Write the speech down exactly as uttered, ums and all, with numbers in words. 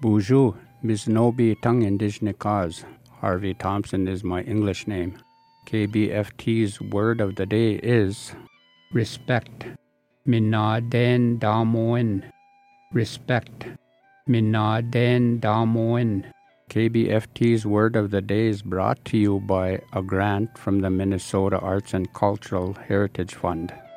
Bonjour, Bisnobi Tung Indigenous Cause. Harvey Thompson is my English name. K B F T's word of the day is respect. Minaden Damoin. Respect. Minaden Damoin. K B F T's word of the day is brought to you by a grant from the Minnesota Arts and Cultural Heritage Fund.